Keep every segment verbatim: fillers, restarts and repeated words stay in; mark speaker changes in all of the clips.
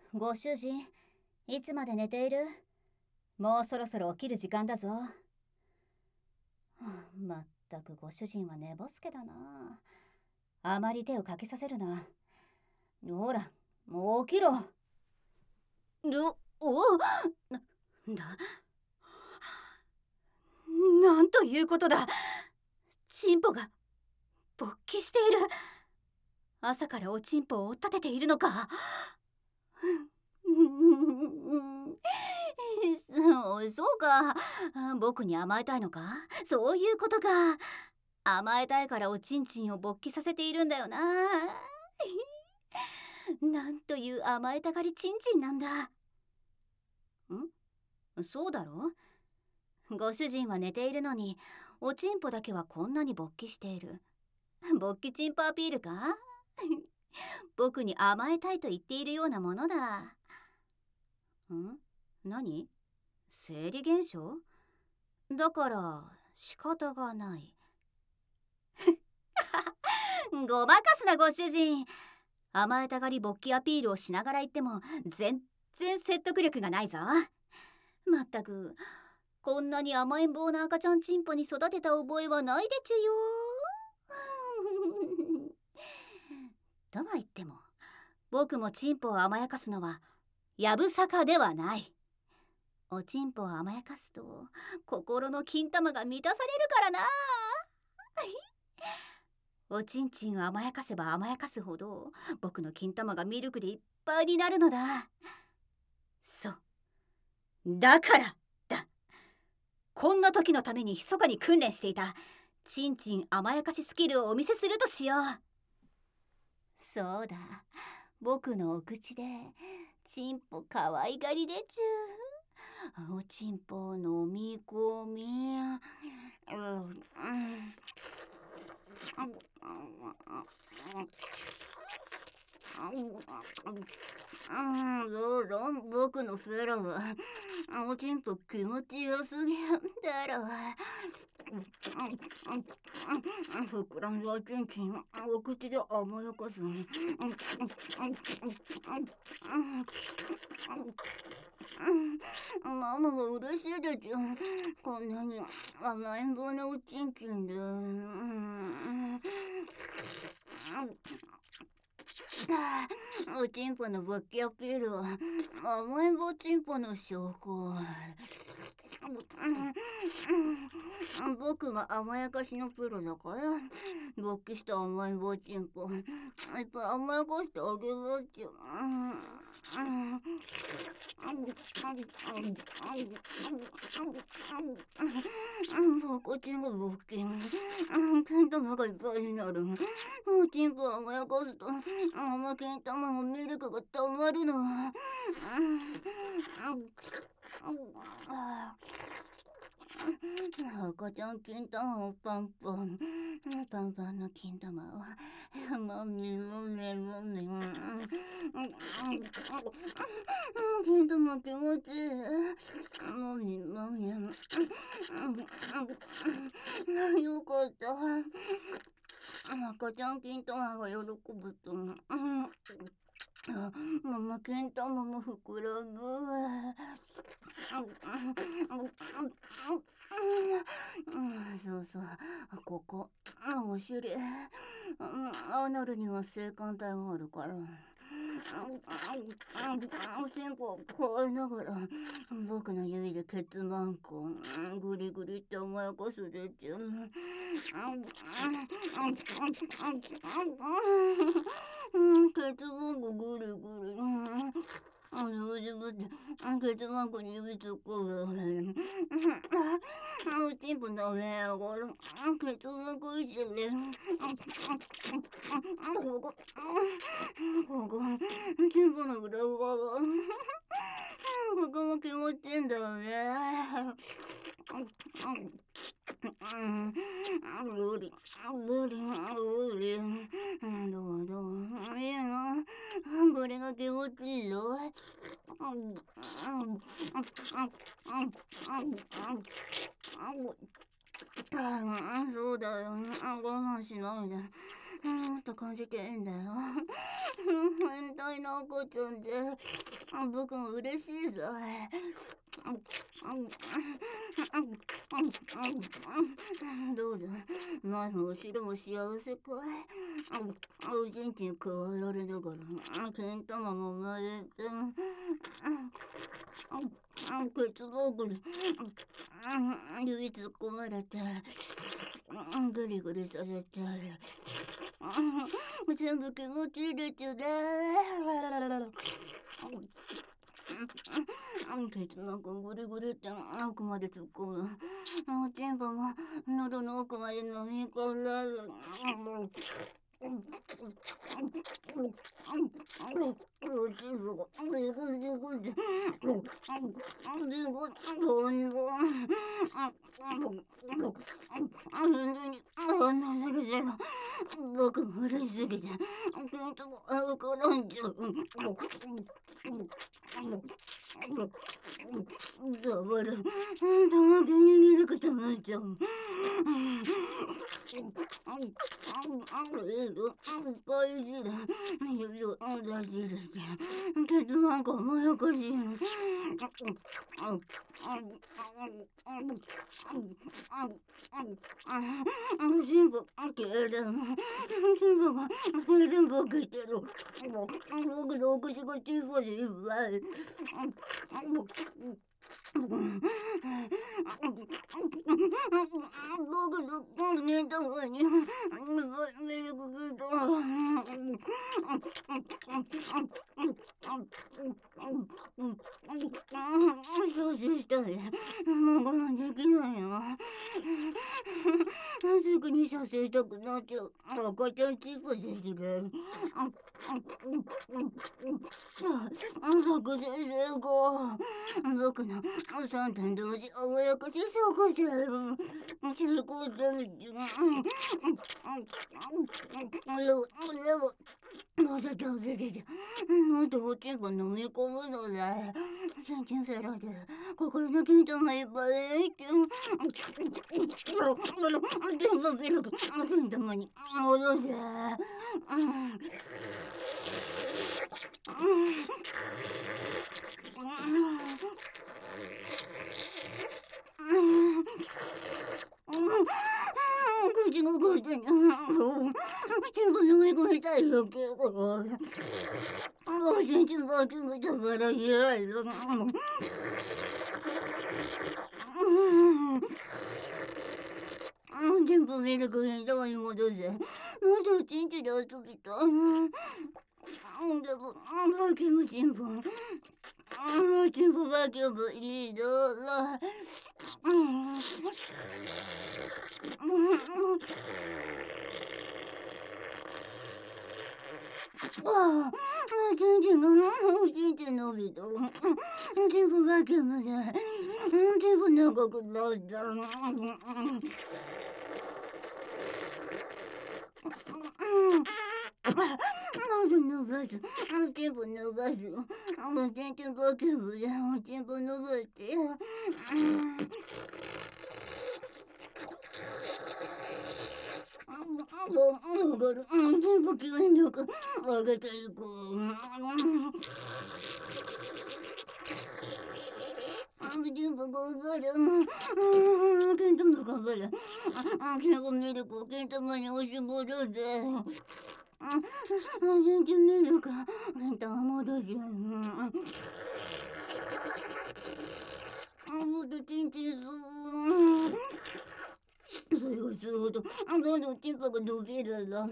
Speaker 1: ご主人、いつまで寝ている？もうそろそろ起きる時間だぞ。はあ、まったくご主人は寝ぼすけだな。あまり手をかけさせるな。ほら、もう起きろ。ど、おな、だ、なんということだ。チンポが勃起している。朝からおちんぽを追っ立てているのか。そう、そうか。僕に甘えたいのか。そういうことか。甘えたいからおちんちんを勃起させているんだよな。なんという甘えたがりちんちんなんだ。んそうだろ。ご主人は寝ているのにおちんぽだけはこんなに勃起している。勃起チンポアピールか。僕に甘えたいと言っているようなものだ。ん何？生理現象？だから仕方がない。ごまかすなご主人。甘えたがり勃起アピールをしながら言っても全然説得力がないぞ。まったくこんなに甘えん坊な赤ちゃんチンポに育てた覚えはないでちゅよ。とは言っても僕もチンポを甘やかすのはやぶさかではない。おちんぽを甘やかすと心の金玉が満たされるからな。おちんちんを甘やかせば甘やかすほど僕の金玉がミルクでいっぱいになるのだ。そうだからだ。こんな時のために密かに訓練していたちんちん甘やかしスキルをお見せするとしよう。そうだ、僕のお口でちんぽかわいがりでちゅ。おちんぽを飲み込み、うんうんどうぞ僕のフェラはおちんぽ気持ちよすぎだろ。膨らんだおちんちんお口で甘やかす。ママは嬉しいでちゅ。こんなに甘えん坊なおちんちんで。おちんぽの勃起アピールは甘えん坊ちんぽの証拠。僕が甘やかしのプロだから勃起した甘えん坊ちんぽいっぱい甘やかしてあげるっちゅ。赤ちんが勃起、金玉がいっぱいになる。おちんぽを甘やかすと甘金玉のミルクがたまるの。赤ちゃん金玉をパンパンパンパンの金玉をもみもみもみ。金玉気持ちいい。もみもみ。よかった。赤ちゃん金玉が喜ぶとママ金玉も膨らむ。そうそう、ここお尻、アナルには性感帯があるから。おしんこをこえながら僕の指でケツマンコグリグリって甘やかすでちゅ。ケツマンコグリグリ。自分でケツマンコに指突っ込む。おちんぽ舐めやがる。ケツマンコいじり。ここここチンポの裏側。ここも気持ちいいんだよね。無理無理無理。どうどういいの。これが気持ちいいよ。そうだよ。我慢しないで。 もっと感じてんだよ。変態な赤ちゃんで、僕も嬉しいぞ。どうだ、前も後ろも幸せかい。おじんちに加えられながら、けん玉が生まれて、ケツボーグに指突っ込まれて、グリグリされて、全部気持ちいいですよね。ケツなんかグリグリって奥まで突っ込む。おちんぽも喉の奥まで飲み込んだ。僕も嬉しすぎて、本当歩かないんじゃ。だから、本当は気に入ることになっちゃう。大事だ。指を出してるし、ケツなんかもやかしいの。全部消える。全部が全部消えてる。僕のお口が小さいいっぱい。僕の寝た上にミルクギタそうしたらもう我慢できないよ。すぐにさせたくなっちゃう赤ちゃんチップですね。作戦成功。僕のさんてん同時甘やかしそうしてる。成功だね。まだ食べれる。もっとおちんぽ飲み込むのだ。最近セラで心の緊張がいっぱいで。全部ビルク、金玉に戻せ。口がこいてに全部飲み込みたいよけど、おちんちんばきぐちゃから嫌いぞ。全部ミルクに玉に戻せ。まだおちんちで遊びたい。でもバキのチンポチンポバキをぶりどうぞ。ああ、全然の全然伸びた。チンポバキまでチンポ長くなった。まず伸ばす。チンポ伸ばす。全然バキ部でチンポ伸ばして。上がる。全部気分よく上げていく。全部頑張る。ケンタマ頑張る。最後ミルクをケンタマに押し戻せ。全然ミルクケンタマ戻す。もっとチンチンする。それをするほどどんどんチンポが伸びるぞ。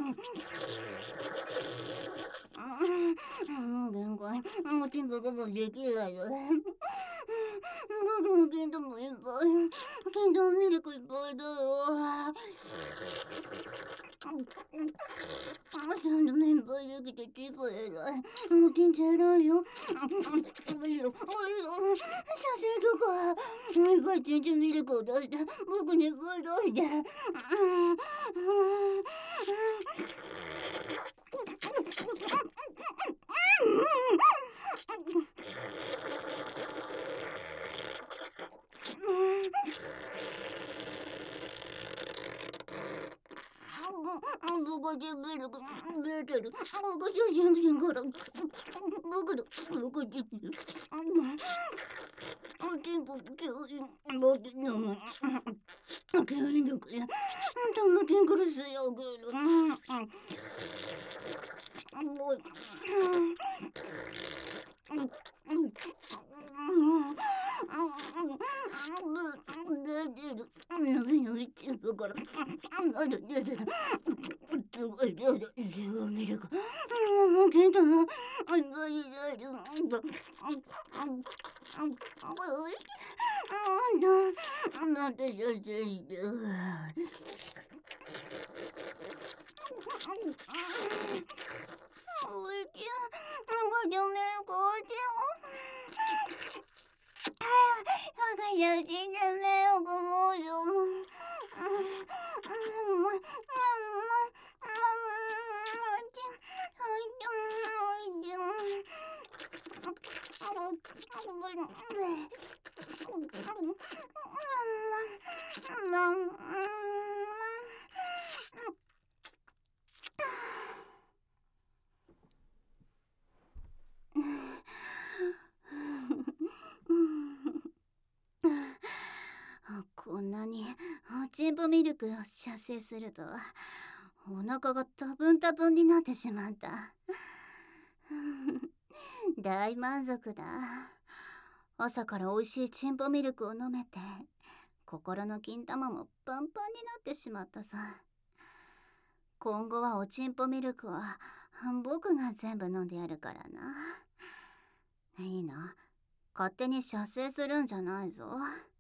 Speaker 1: もう限界。もうチンポがもうできないよ。僕もケンタマいっぱい。ケンタマミルクいっぱいだよ。ちゃんとメンバーできてチンポ偉い。もうチンチ偉いよ。おいよ、おいよ。写真とかいっぱいチンチンミルクを出して僕にいっぱい出して。僕こんなにおちんぽミルクを射精するとお腹が多分多分になってしまった。大満足だ。朝から美味しいちんぽミルクを飲めて心の金玉もパンパンになってしまったさ。今後はおちんぽミルクは僕が全部飲んでやるからな。いいな、勝手に射精するんじゃないぞ。